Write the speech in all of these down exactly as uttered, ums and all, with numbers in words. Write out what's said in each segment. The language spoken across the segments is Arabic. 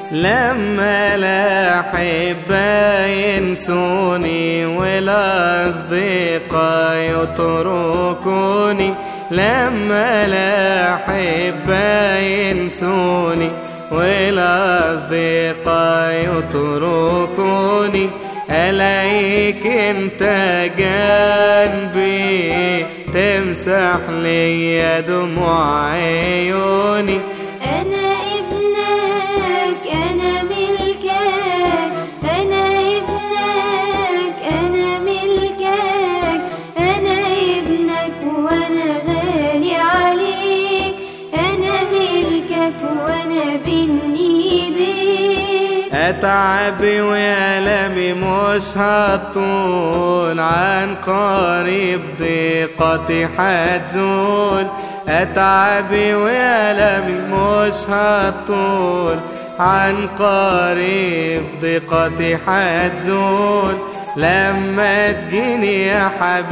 لما الأحبة ينسوني والأصدقاء يتركوني، لما الأحبة ينسوني والأصدقاء يتركوني، ألاقيك انت جنبي تمسح لي دموع عيوني. أنا ابنك أنا ملكك، أنا ابنك أنا ملكك، أنا ابنك وأنا غالي عليك، أنا ملكك وأنا بين إيديك. أتعبي وألمي مش هطول، عن قريب ضيقتي حتزول. أتعبي وألمي مش هطول، عن قريب ضيقتي حتزول. لما تجيني يا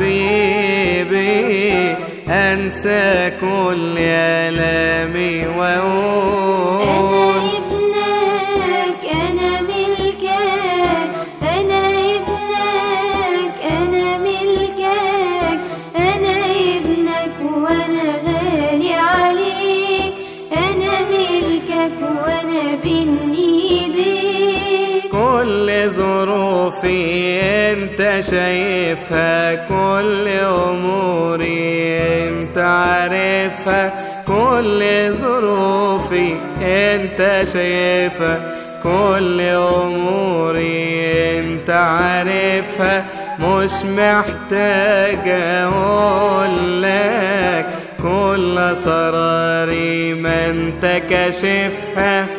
حبيبي أنسى كل ألامي وأقول أنا ابنك أنا ملكك، أنا ابنك أنا ملكك، أنا ابنك وأنا غالي عليك، أنا ملكك وأنا بين إيديك. كل ظروفي انت شايفها، كل اموري انت عارفها، كل ظروفي انت شايفها، كل اموري انت عارفها. مش محتاج اقولك كل اسراري ما انت كاشفها.